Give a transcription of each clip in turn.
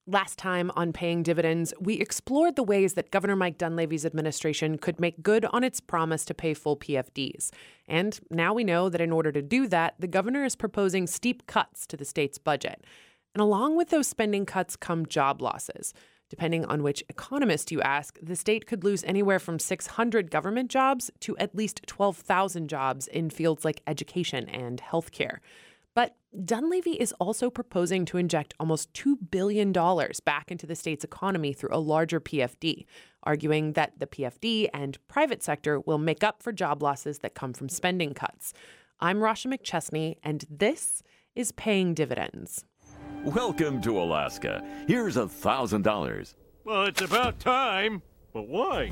Last time on Paying Dividends, we explored the ways that Governor Mike Dunleavy's administration could make good on its promise to pay full PFDs. And now we know that in order to do that, the governor is proposing steep cuts to the state's budget. And along with those spending cuts come job losses. Depending on which economist you ask, the state could lose anywhere from 600 government jobs to at least 12,000 jobs in fields like education and healthcare. But Dunleavy is also proposing to inject almost $2 billion back into the state's economy through a larger PFD, arguing that the PFD and private sector will make up for job losses that come from spending cuts. I'm Rasha McChesney, and this is Paying Dividends. Welcome to Alaska. Here's $1,000. Well, it's about time. But why?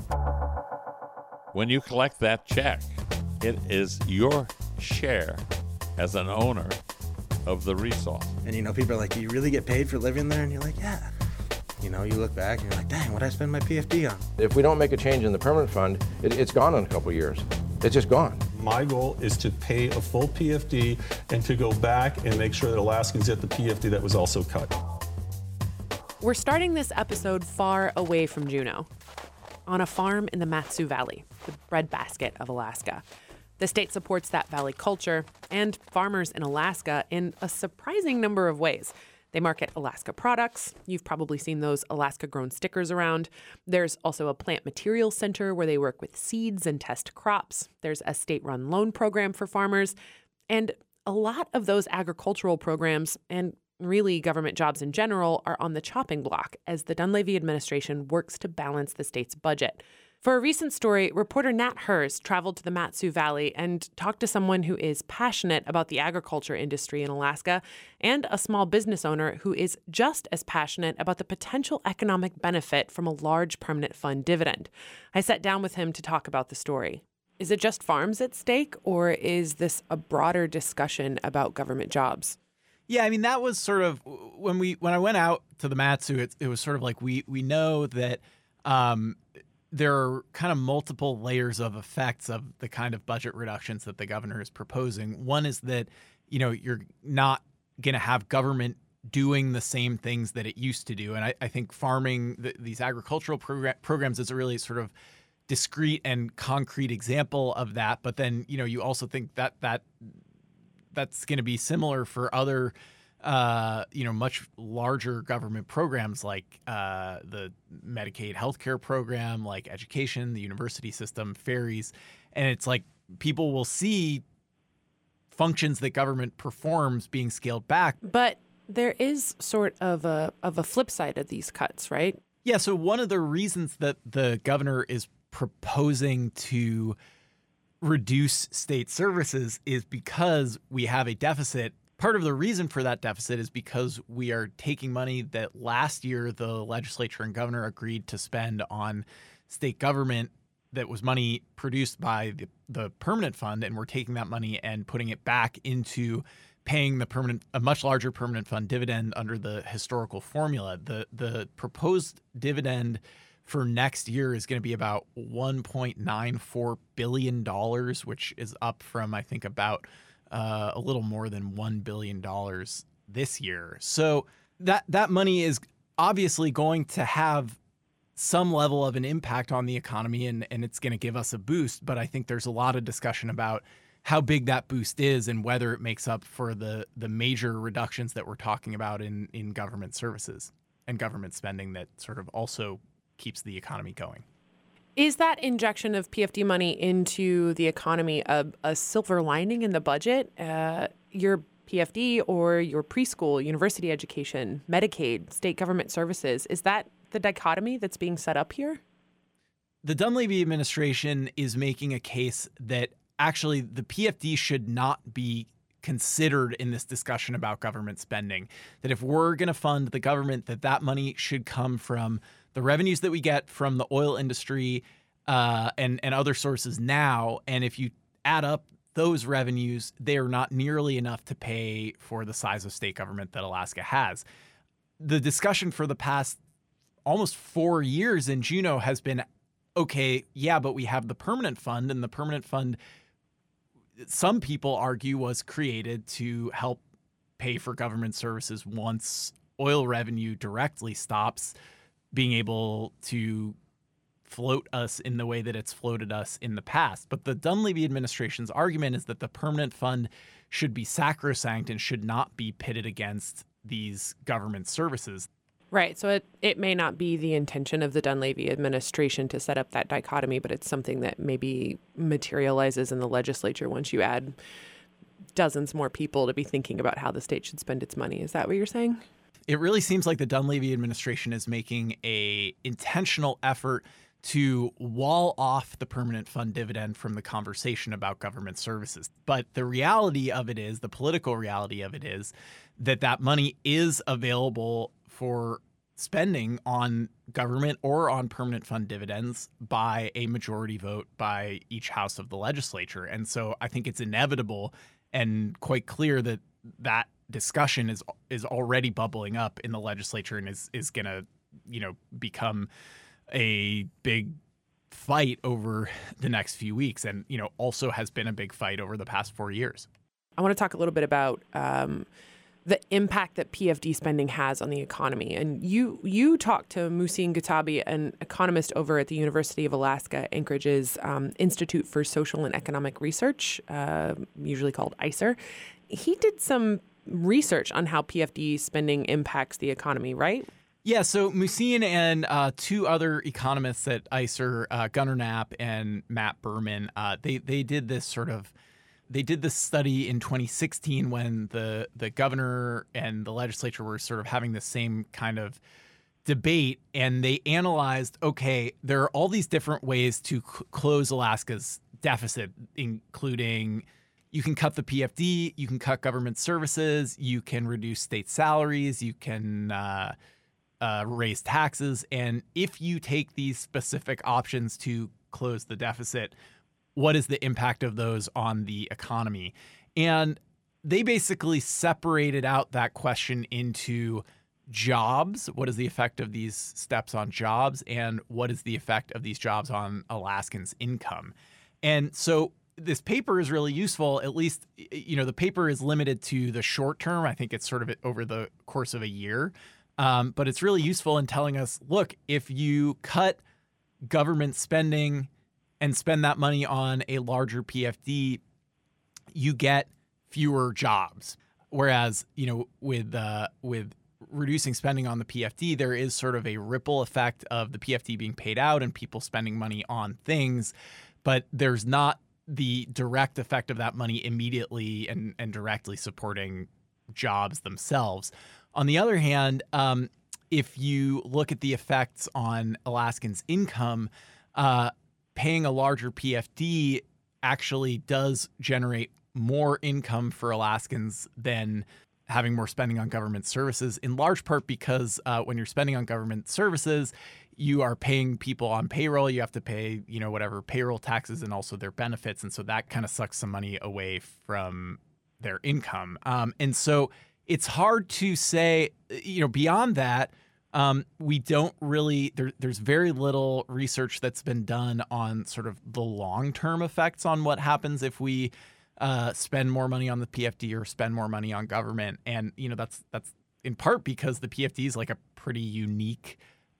When you collect that check, it is your share as an owner of the resource. And, people are like, do you really get paid for living there? And you're like, yeah. You look back and you're like, dang, what'd I spend my PFD on? If we don't make a change in the permanent fund, it's gone in a couple of years. It's just gone. My goal is to pay a full PFD and to go back and make sure that Alaskans get the PFD that was also cut. We're starting this episode far away from Juneau, on a farm in the Mat-Su Valley, the breadbasket of Alaska. The state supports that valley culture and farmers in Alaska in a surprising number of ways. They market Alaska products. You've probably seen those Alaska-grown stickers around. There's also a plant materials center where they work with seeds and test crops. There's a state-run loan program for farmers. And a lot of those agricultural programs and really government jobs in general are on the chopping block as the Dunleavy administration works to balance the state's budget. For a recent story, reporter Nat Hers traveled to the Mat-Su Valley and talked to someone who is passionate about the agriculture industry in Alaska and a small business owner who is just as passionate about the potential economic benefit from a large permanent fund dividend. I sat down with him to talk about the story. Is it just farms at stake, or is this a broader discussion about government jobs? Yeah, that was sort of when I went out to the Mat-Su, it was sort of like we know that there are kind of multiple layers of effects of the kind of budget reductions that the governor is proposing. One is that, you're not going to have government doing the same things that it used to do. And I think farming, these agricultural programs is a really sort of discrete and concrete example of that. But then, you also think that that's going to be similar for other much larger government programs like the Medicaid healthcare program, like education, the university system, ferries. And it's like people will see functions that government performs being scaled back. But there is sort of a flip side of these cuts, right? Yeah. So one of the reasons that the governor is proposing to reduce state services is because we have a deficit. Part of the reason for that deficit is because we are taking money that last year the legislature and governor agreed to spend on state government that was money produced by the permanent fund, and we're taking that money and putting it back into paying a much larger permanent fund dividend under the historical formula. The proposed dividend for next year is going to be about $1.94 billion, which is up from, I think, about a little more than $1 billion this year. So that money is obviously going to have some level of an impact on the economy, and it's going to give us a boost. But I think there's a lot of discussion about how big that boost is and whether it makes up for the major reductions that we're talking about in government services and government spending that sort of also keeps the economy going. Is that injection of PFD money into the economy a silver lining in the budget? Your PFD or your preschool, university education, Medicaid, state government services, is that the dichotomy that's being set up here? The Dunleavy administration is making a case that actually the PFD should not be considered in this discussion about government spending, that if we're going to fund the government, that money should come from the revenues that we get from the oil industry and other sources now. And if you add up those revenues, they are not nearly enough to pay for the size of state government that Alaska has. The discussion for the past almost 4 years in Juneau has been, okay, yeah, but we have the permanent fund, and the permanent fund, some people argue, was created to help pay for government services once oil revenue directly stops being able to float us in the way that it's floated us in the past. But the Dunleavy administration's argument is that the permanent fund should be sacrosanct and should not be pitted against these government services. Right. So it may not be the intention of the Dunleavy administration to set up that dichotomy, but it's something that maybe materializes in the legislature once you add dozens more people to be thinking about how the state should spend its money. Is that what you're saying? It really seems like the Dunleavy administration is making a intentional effort to wall off the permanent fund dividend from the conversation about government services. But the reality of it is, the political reality of it is, that money is available for spending on government or on permanent fund dividends by a majority vote by each house of the legislature. And so I think it's inevitable and quite clear that that discussion is already bubbling up in the legislature and is going to, become a big fight over the next few weeks, and also has been a big fight over the past 4 years. I want to talk a little bit about the impact that PFD spending has on the economy. And you talked to Muhsin Gatabi, an economist over at the University of Alaska Anchorage's Institute for Social and Economic Research, usually called ICER. He did some research on how PFD spending impacts the economy, right? Yeah, so Muhsin and two other economists at ICER, Gunnar Knapp and Matt Berman, they did this study in 2016 when the governor and the legislature were sort of having the same kind of debate, and they analyzed, okay, there are all these different ways to close Alaska's deficit, including you can cut the PFD, you can cut government services, you can reduce state salaries, you can raise taxes. And if you take these specific options to close the deficit, what is the impact of those on the economy? And they basically separated out that question into jobs. What is the effect of these steps on jobs? And what is the effect of these jobs on Alaskans' income? And so this paper is really useful. At least, the paper is limited to the short term. I think it's sort of over the course of a year. But it's really useful in telling us, look, if you cut government spending and spend that money on a larger PFD, you get fewer jobs. Whereas, with reducing spending on the PFD, there is sort of a ripple effect of the PFD being paid out and people spending money on things, but there's not the direct effect of that money immediately and directly supporting jobs themselves. On the other hand, if you look at the effects on Alaskans' income, paying a larger PFD actually does generate more income for Alaskans than having more spending on government services, in large part because when you're spending on government services, you are paying people on payroll. You have to pay, whatever payroll taxes and also their benefits. And so that kind of sucks some money away from their income. And so it's hard to say, beyond that, we don't really, there's very little research that's been done on sort of the long-term effects on what happens if we spend more money on the PFD or spend more money on government. And, that's in part because the PFD is like a pretty unique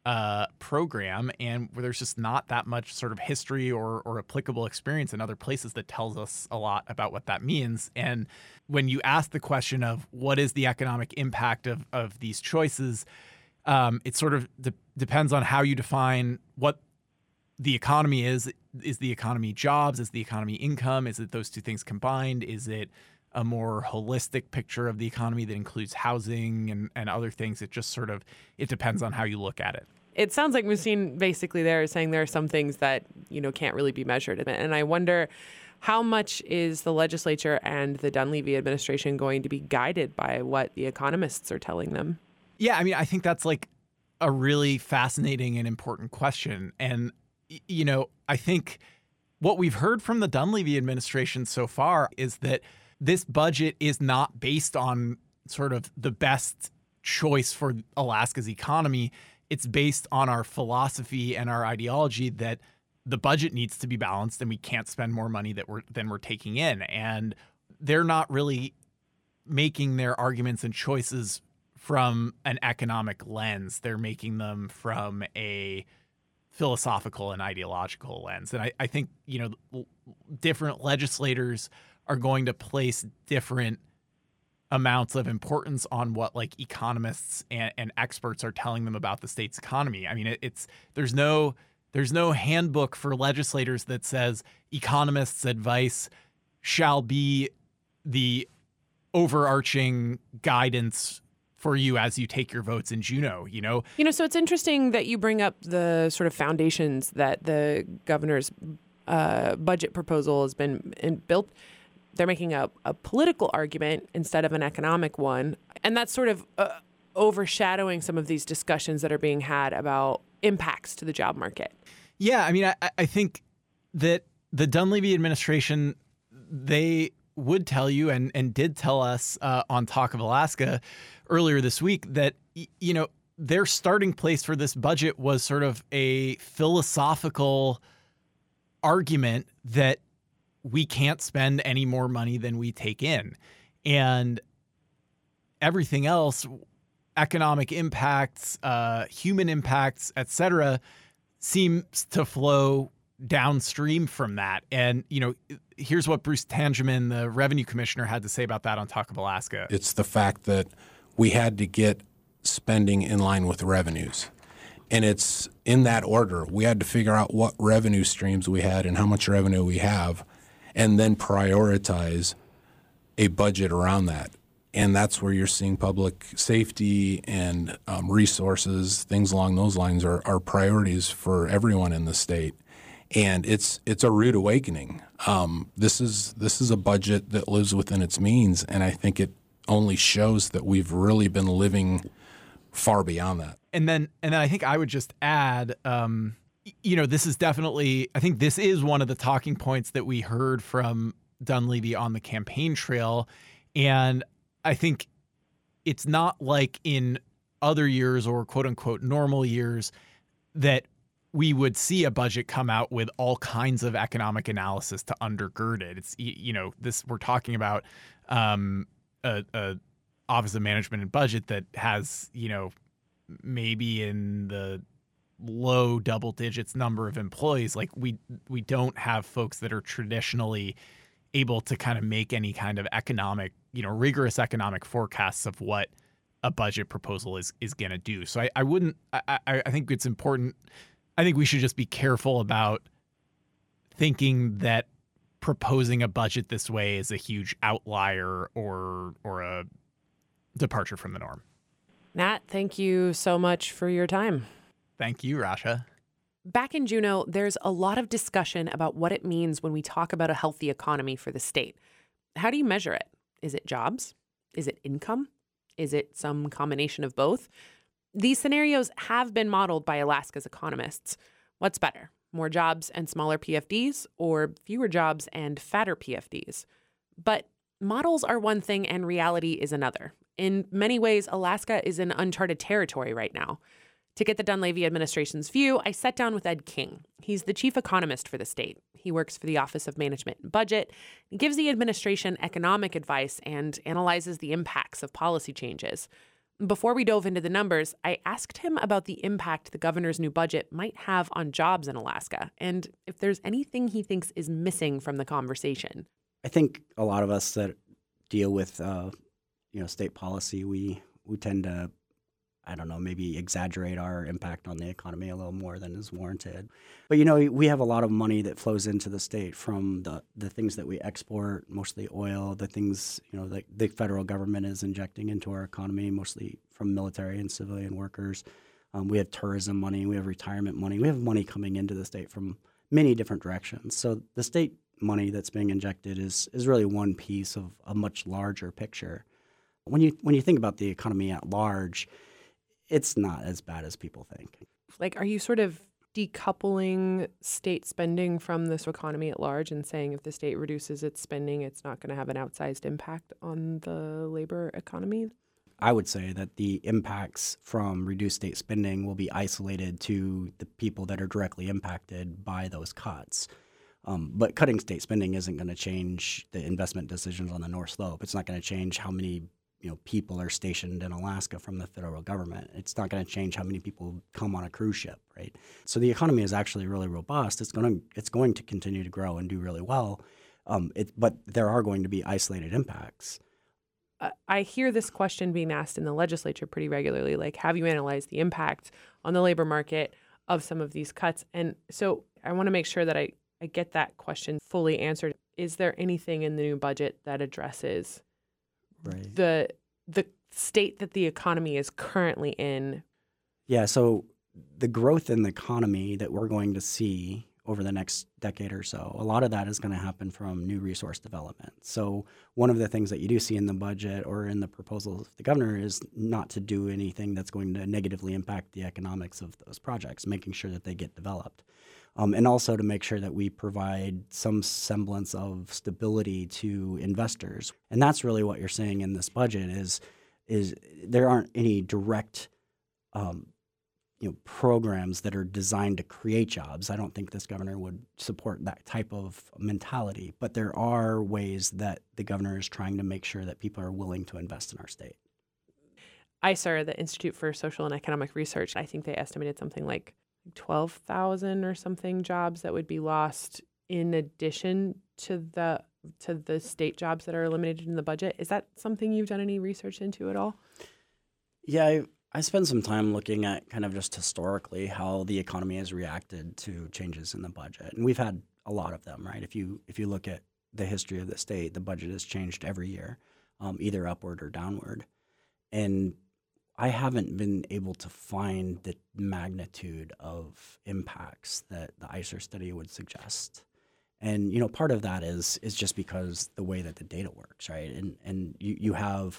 program, and where there's just not that much sort of history or applicable experience in other places that tells us a lot about what that means. And when you ask the question of what is the economic impact of these choices, it sort of depends on how you define what the economy is. Is the economy jobs? Is the economy income? Is it those two things combined? Is it a more holistic picture of the economy that includes housing and other things? It just sort of, it depends on how you look at it. It sounds like Muhsin basically there is saying there are some things that, can't really be measured. And I wonder, how much is the legislature and the Dunleavy administration going to be guided by what the economists are telling them? Yeah, I mean, I think that's like a really fascinating and important question. And, I think what we've heard from the Dunleavy administration so far is that this budget is not based on sort of the best choice for Alaska's economy. It's based on our philosophy and our ideology that the budget needs to be balanced and we can't spend more money than we're taking in. And they're not really making their arguments and choices from an economic lens. They're making them from a philosophical and ideological lens. And I think, different legislators are going to place different amounts of importance on what like economists and experts are telling them about the state's economy. I mean, there's no handbook for legislators that says economists' advice shall be the overarching guidance for you as you take your votes in Juneau, So it's interesting that you bring up the sort of foundations that the governor's budget proposal has been built. They're making a political argument instead of an economic one. And that's sort of overshadowing some of these discussions that are being had about impacts to the job market. Yeah, I mean, I think that the Dunleavy administration, they would tell you and did tell us on Talk of Alaska earlier this week that, their starting place for this budget was sort of a philosophical argument that we can't spend any more money than we take in. And everything else, economic impacts, human impacts, et cetera, seems to flow downstream from that. And, here's what Bruce Tangeman, the revenue commissioner, had to say about that on Talk of Alaska. It's the fact that we had to get spending in line with revenues. And it's in that order. We had to figure out what revenue streams we had and how much revenue we have, and then prioritize a budget around that. And that's where you're seeing public safety and resources, things along those lines are priorities for everyone in the state. And it's a rude awakening. This is a budget that lives within its means, and I think it only shows that we've really been living far beyond that. And then I think I would just add, this is definitely, I think this is one of the talking points that we heard from Dunleavy on the campaign trail. And I think it's not like in other years or quote unquote normal years that we would see a budget come out with all kinds of economic analysis to undergird it. It's, this, we're talking about a Office of Management and Budget that has, maybe in the low double digits number of employees. Like we don't have folks that are traditionally able to kind of make any kind of economic, rigorous economic forecasts of what a budget proposal is going to do. So I think it's important. I think we should just be careful about thinking that proposing a budget this way is a huge outlier or a departure from the norm. Nat, thank you so much for your time. Thank you, Rasha. Back in Juneau, there's a lot of discussion about what it means when we talk about a healthy economy for the state. How do you measure it? Is it jobs? Is it income? Is it some combination of both? These scenarios have been modeled by Alaska's economists. What's better, more jobs and smaller PFDs, or fewer jobs and fatter PFDs? But models are one thing and reality is another. In many ways, Alaska is in uncharted territory right now. To get the Dunleavy administration's view, I sat down with Ed King. He's the chief economist for the state. He works for the Office of Management and Budget. He gives the administration economic advice and analyzes the impacts of policy changes. Before we dove into the numbers, I asked him about the impact the governor's new budget might have on jobs in Alaska, and if there's anything he thinks is missing from the conversation. I think a lot of us that deal with state policy, we tend to, maybe exaggerate our impact on the economy a little more than is warranted. But, we have a lot of money that flows into the state from the things that we export, mostly oil, the things, that the federal government is injecting into our economy, mostly from military and civilian workers. We have tourism money, we have retirement money, we have money coming into the state from many different directions. So the state money that's being injected is really one piece of a much larger picture. When you think about the economy at large, it's not as bad as people think. Are you sort of decoupling state spending from this economy at large and saying if the state reduces its spending, it's not going to have an outsized impact on the labor economy? I would say that the impacts from reduced state spending will be isolated to the people that are directly impacted by those cuts. But cutting state spending isn't going to change the investment decisions on the North Slope. It's not going to change how many people are stationed in Alaska from the federal government. It's not going to change how many people come on a cruise ship, right? So the economy is actually really robust. It's going to continue to grow and do really well, but there are going to be isolated impacts. I hear this question being asked in the legislature pretty regularly, like, have you analyzed the impact on the labor market of some of these cuts? And so I want to make sure that I get that question fully answered. Is there anything in the new budget that addresses the state that the economy is currently in? Yeah, so the growth in the economy that we're going to see over the next decade or so, a lot of that is going to happen from new resource development. So one of the things that you do see in the budget or in the proposal of the governor is not to do anything that's going to negatively impact the economics of those projects, making sure that they get developed. And also to make sure that we provide some semblance of stability to investors. And that's really what you're seeing in this budget is there aren't any direct programs that are designed to create jobs. I don't think this governor would support that type of mentality. But there are ways that the governor is trying to make sure that people are willing to invest in our state. ISAR, the Institute for Social and Economic Research, I think they estimated something like 12,000 or something jobs that would be lost in addition to the state jobs that are eliminated in the budget. Is that something you've done any research into at all? Yeah, I spent some time looking at kind of just historically how the economy has reacted to changes in the budget. And we've had a lot of them, right? If you look at the history of the state, the budget has changed every year, either upward or downward. And I haven't been able to find the magnitude of impacts that the ISAR study would suggest. And, part of that is just because the way that the data works, right? And you have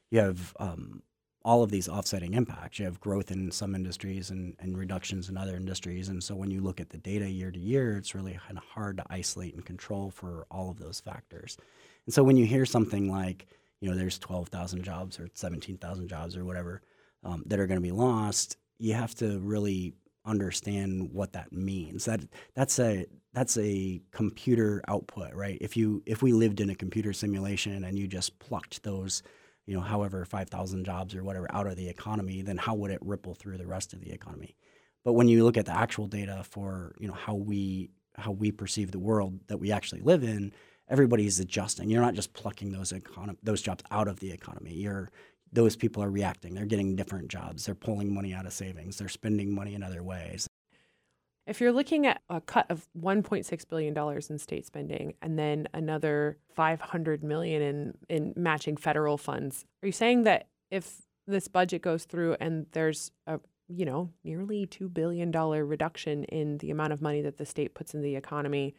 all of these offsetting impacts. You have growth in some industries and reductions in other industries. And so when you look at the data year to year, it's really kind of hard to isolate and control for all of those factors. And so when you hear something like, there's 12,000 jobs or 17,000 jobs or whatever that are going to be lost, you have to really understand what that means. That's a computer output, right? If we lived in a computer simulation and you just plucked those, however 5,000 jobs or whatever out of the economy, then how would it ripple through the rest of the economy? But when you look at the actual data for how we perceive the world that we actually live in, everybody's adjusting. You're not just plucking those jobs out of the economy. Those people are reacting. They're getting different jobs. They're pulling money out of savings. They're spending money in other ways. If you're looking at a cut of $1.6 billion in state spending and then another $500 million in matching federal funds, are you saying that if this budget goes through and there's a nearly $2 billion reduction in the amount of money that the state puts in the economy,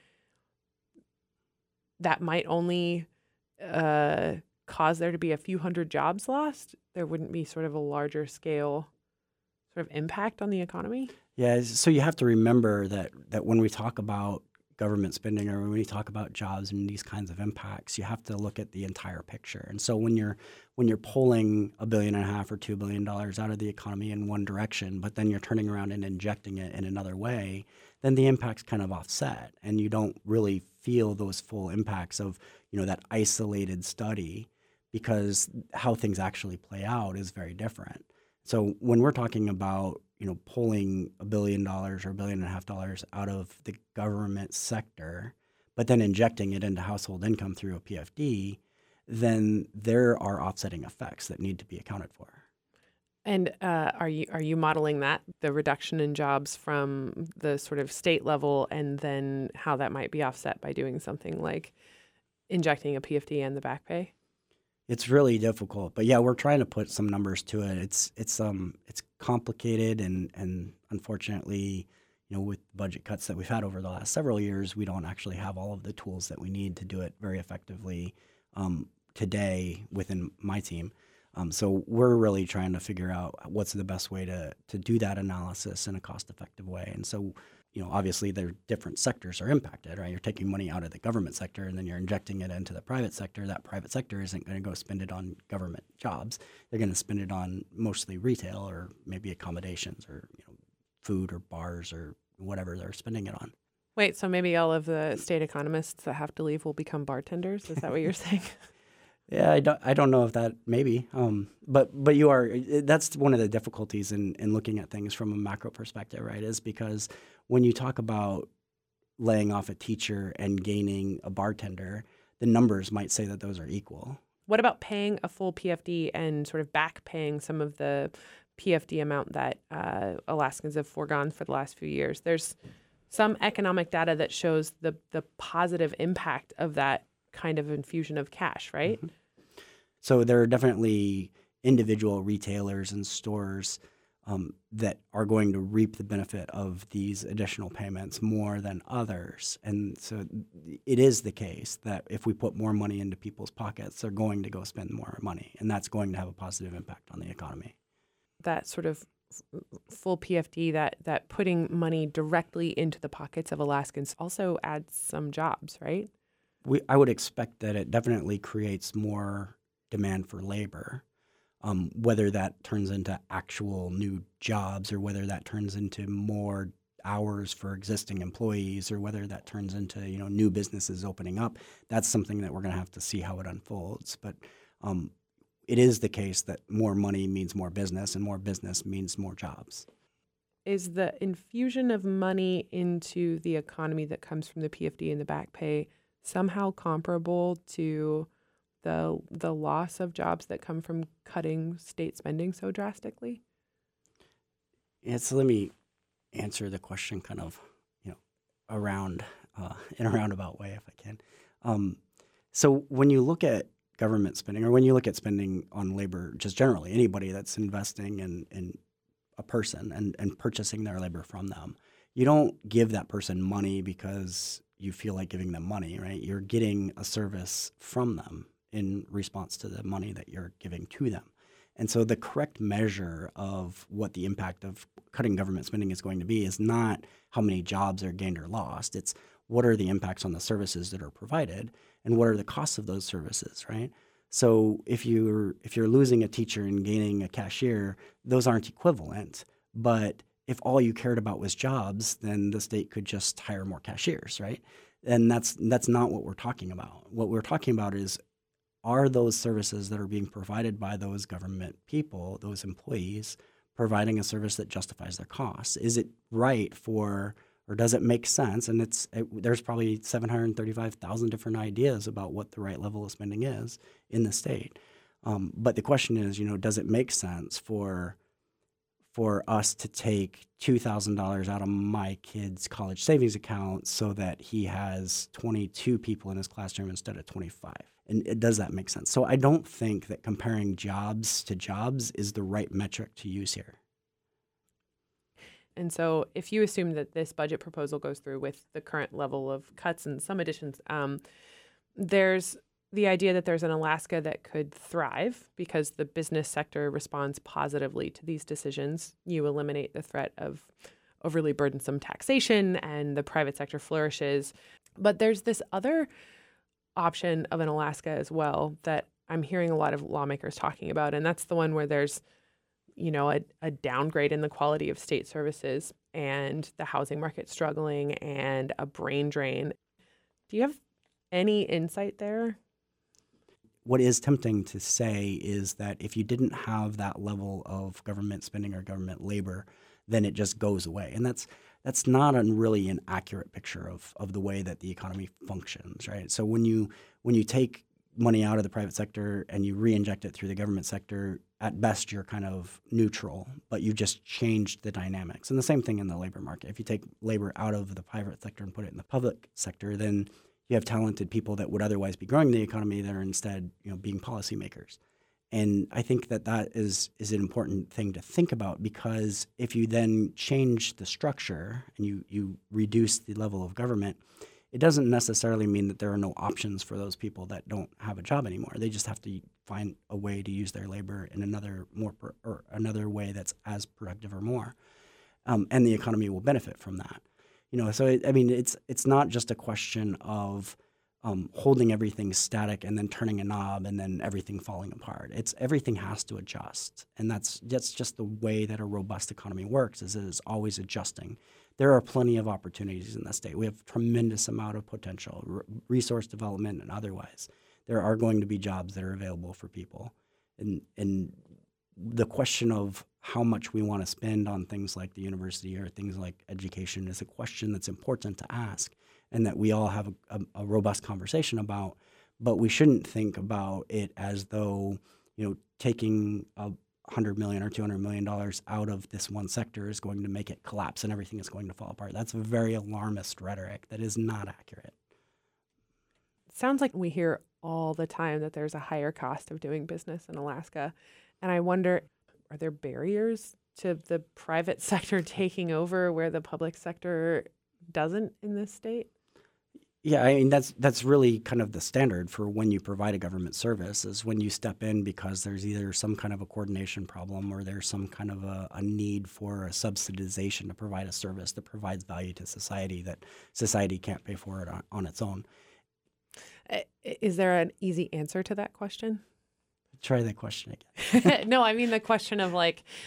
that might only cause there to be a few hundred jobs lost? There wouldn't be sort of a larger scale sort of impact on the economy? Yeah, so you have to remember that when we talk about government spending or when we talk about jobs and these kinds of impacts, you have to look at the entire picture. And so when you're pulling $1.5 billion or $2 billion out of the economy in one direction, but then you're turning around and injecting it in another way, then the impacts kind of offset, and you don't really feel those full impacts of that isolated study, because how things actually play out is very different. So when we're talking about pulling $1 billion or $1.5 billion out of the government sector, but then injecting it into household income through a PFD, then there are offsetting effects that need to be accounted for. And are you modeling that, the reduction in jobs from the sort of state level, and then how that might be offset by doing something like injecting a PFD and the back pay? It's really difficult, but yeah, we're trying to put some numbers to it. It's complicated, and unfortunately, with budget cuts that we've had over the last several years, we don't actually have all of the tools that we need to do it very effectively today within my team. So we're really trying to figure out what's the best way to do that analysis in a cost-effective way. And so, obviously, there are different sectors are impacted, right? You're taking money out of the government sector and then you're injecting it into the private sector. That private sector isn't going to go spend it on government jobs. They're going to spend it on mostly retail or maybe accommodations or food or bars or whatever they're spending it on. Wait, so maybe all of the state economists that have to leave will become bartenders? Is that what you're saying? Yeah, I don't know if that maybe, but that's one of the difficulties in looking at things from a macro perspective, right? Is because when you talk about laying off a teacher and gaining a bartender, the numbers might say that those are equal. What about paying a full PFD and sort of back paying some of the PFD amount that Alaskans have foregone for the last few years? There's some economic data that shows the positive impact of that kind of infusion of cash, right? Mm-hmm. So there are definitely individual retailers and stores that are going to reap the benefit of these additional payments more than others. And so it is the case that if we put more money into people's pockets, they're going to go spend more money, and that's going to have a positive impact on the economy. That sort of full PFD, that putting money directly into the pockets of Alaskans also adds some jobs, right? I would expect that it definitely creates more demand for labor, whether that turns into actual new jobs or whether that turns into more hours for existing employees or whether that turns into new businesses opening up. That's something that we're going to have to see how it unfolds. But it is the case that more money means more business, and more business means more jobs. Is the infusion of money into the economy that comes from the PFD and the back pay somehow comparable to the loss of jobs that come from cutting state spending so drastically? Yeah, so let me answer the question kind of, around in a roundabout way, if I can. So when you look at government spending, or when you look at spending on labor, just generally, anybody that's investing in a person and purchasing their labor from them, you don't give that person money because you feel like giving them money, right? You're getting a service from them in response to the money that you're giving to them. And so the correct measure of what the impact of cutting government spending is going to be is not how many jobs are gained or lost. It's what are the impacts on the services that are provided and what are the costs of those services, right? So if you're losing a teacher and gaining a cashier, those aren't equivalent. But if all you cared about was jobs, then the state could just hire more cashiers, right? And that's not what we're talking about. What we're talking about is, are those services that are being provided by those government people, those employees, providing a service that justifies their costs? Is it right or does it make sense? And there's probably 735,000 different ideas about what the right level of spending is in the state. But the question is, does it make sense for us to take $2,000 out of my kid's college savings account so that he has 22 people in his classroom instead of 25? And does that make sense? So I don't think that comparing jobs to jobs is the right metric to use here. And so if you assume that this budget proposal goes through with the current level of cuts and some additions, there's the idea that there's an Alaska that could thrive because the business sector responds positively to these decisions. You eliminate the threat of overly burdensome taxation and the private sector flourishes. But there's this other option of an Alaska as well that I'm hearing a lot of lawmakers talking about, and that's the one where there's a downgrade in the quality of state services and the housing market struggling and a brain drain. Do you have any insight there? What is tempting to say is that if you didn't have that level of government spending or government labor, then it just goes away. And that's not really an accurate picture of the way that the economy functions, right? So when you take money out of the private sector and you re-inject it through the government sector, at best you're kind of neutral, but you just changed the dynamics. And the same thing in the labor market. If you take labor out of the private sector and put it in the public sector, then you have talented people that would otherwise be growing the economy that are instead, being policymakers. And I think that is an important thing to think about, because if you then change the structure and you reduce the level of government, it doesn't necessarily mean that there are no options for those people that don't have a job anymore. They just have to find a way to use their labor in another way that's as productive or more, and the economy will benefit from that. So it's not just a question of holding everything static and then turning a knob and then everything falling apart. Everything has to adjust, and that's just the way that a robust economy works. Is it is always adjusting. There are plenty of opportunities in the state. We have tremendous amount of potential, resource development and otherwise. there are going to be jobs that are available for people. And the question of how much we want to spend on things like the university or things like education is a question that's important to ask and that we all have a robust conversation about. But we shouldn't think about it as though, taking $100 million or $200 million out of this one sector is going to make it collapse and everything is going to fall apart. That's a very alarmist rhetoric that is not accurate. It sounds like we hear all the time that there's a higher cost of doing business in Alaska. And I wonder, are there barriers to the private sector taking over where the public sector doesn't in this state? Yeah, I mean, that's really kind of the standard for when you provide a government service is when you step in because there's either some kind of a coordination problem or there's some kind of a need for a subsidization to provide a service that provides value to society that society can't pay for it on its own. Is there an easy answer to that question? Try that question again. No, I mean the question of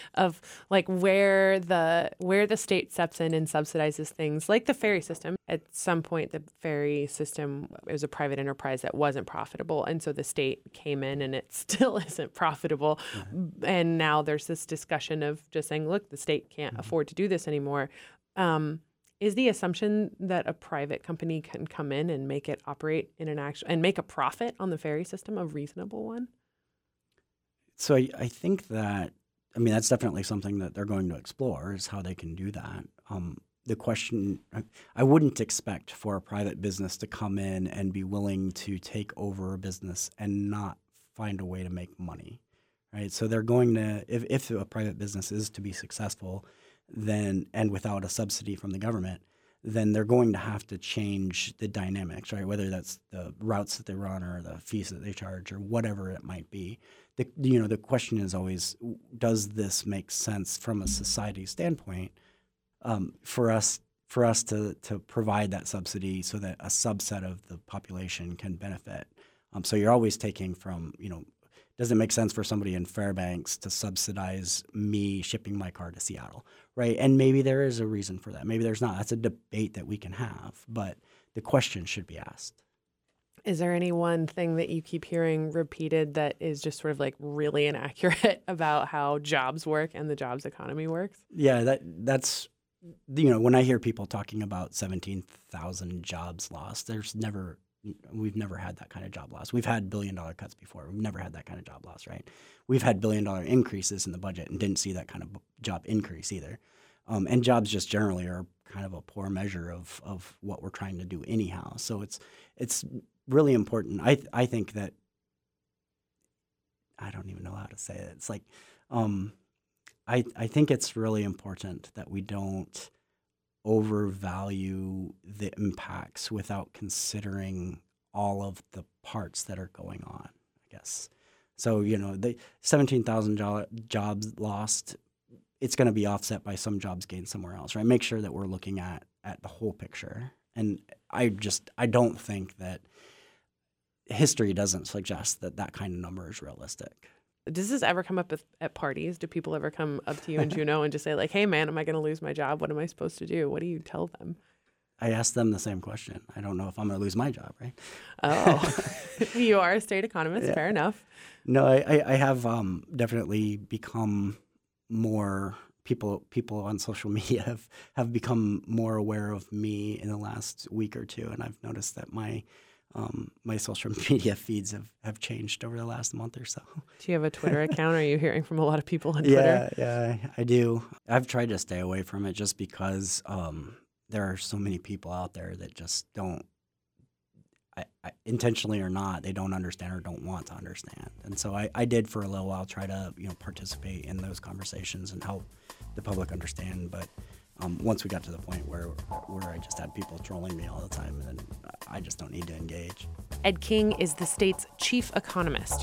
where the state steps in and subsidizes things like the ferry system. At some point, the ferry system was a private enterprise that wasn't profitable, and so the state came in, and it still isn't profitable. Mm-hmm. And now there's this discussion of just saying, look, the state can't afford to do this anymore. Is the assumption that a private company can come in and make it operate in and make a profit on the ferry system a reasonable one? So I think that, that's definitely something that they're going to explore is how they can do that. The question, I wouldn't expect for a private business to come in and be willing to take over a business and not find a way to make money, right? So they're going to, if a private business is to be successful, then and without a subsidy from the government, then they're going to have to change the dynamics, right? Whether that's the routes that they run or the fees that they charge or whatever it might be. The question is always, does this make sense from a society standpoint for us to provide that subsidy so that a subset of the population can benefit? So you're always taking from, does it make sense for somebody in Fairbanks to subsidize me shipping my car to Seattle, right? And maybe there is a reason for that. Maybe there's not. That's a debate that we can have, but the question should be asked. Is there any one thing that you keep hearing repeated that is just sort of like really inaccurate about how jobs work and the jobs economy works? Yeah, that's, when I hear people talking about 17,000 jobs lost, we've never had that kind of job loss. We've had $1 billion cuts before. We've never had that kind of job loss, right? We've had $1 billion increases in the budget and didn't see that kind of job increase either. And jobs just generally are kind of a poor measure of what we're trying to do anyhow. So it's really important. I think that, I don't even know how to say it. It's like, I think it's really important that we don't overvalue the impacts without considering all of the parts that are going on, I guess. So, the 17,000 jobs lost, it's going to be offset by some jobs gained somewhere else, right? Make sure that we're looking at the whole picture. And I don't think that history doesn't suggest that kind of number is realistic. Does this ever come up at parties? Do people ever come up to you in Juneau and just say like, hey man, am I going to lose my job? What am I supposed to do? What do you tell them? I ask them the same question. I don't know if I'm going to lose my job, right? Oh, you are a state economist. Yeah. Fair enough. No, I have definitely become more, people on social media have become more aware of me in the last week or two. And I've noticed that my social media feeds have changed over the last month or so. Do you have a Twitter account? Are you hearing from a lot of people on Twitter? Yeah, I do. I've tried to stay away from it just because there are so many people out there that just don't, intentionally or not, they don't understand or don't want to understand. And so I did for a little while try to participate in those conversations and help the public understand. But once we got to the point where I just had people trolling me all the time, then I just don't need to engage. Ed King is the state's chief economist.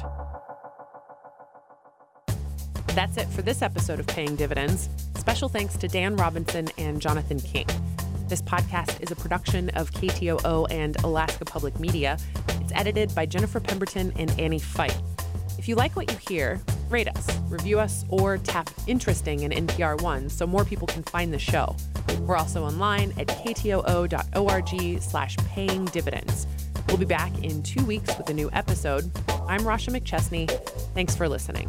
That's it for this episode of Paying Dividends. Special thanks to Dan Robinson and Jonathan King. This podcast is a production of KTOO and Alaska Public Media. It's edited by Jennifer Pemberton and Annie Fight. If you like what you hear, rate us, review us, or tap Interesting in NPR One so more people can find the show. We're also online at ktoo.org/payingdividends. We'll be back in 2 weeks with a new episode. I'm Rasha McChesney. Thanks for listening.